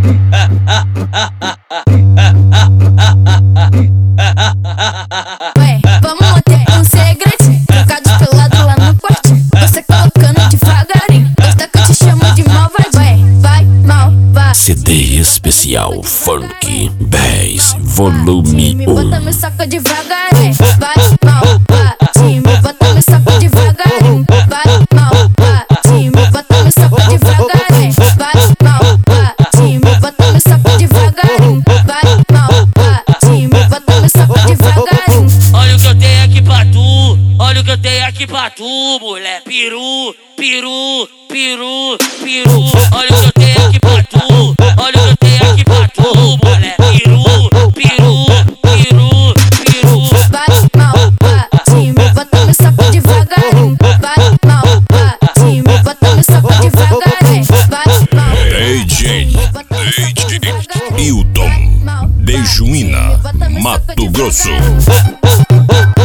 Ué, vamos manter um segredinho. Trocar de pelado lá no quartinho. Você colocando devagarinho. Gosta que eu te chamo de malvadinho. Vai, malvadinho. CD especial Funk Bass Volume Me 1. bota, me saca devagarinho. Vai, malvadinho. Me bota, me saca devagarinho. Vai, malvadinho. Me bota, me saca devagarinho. Vai, malvadinho. Me bota, me saca devagarinho. Vai, malvadinho. Me bota, me saca devagarinho. Olha o que eu tenho aqui pra tu, olha o que eu tenho aqui pra tu, mulher. Peru, peru, peru, peru. Olha o que eu tenho aqui pra tu, olha o que eu tenho aqui pra tu, mulher. Peru, peru, peru, peru. Vai, malvadinho, me bota, me saca devagarinho. Vai, malvadinho, me bota, me saca devagarinho. Vai, DJ Hilton de Juína, Mato Grosso.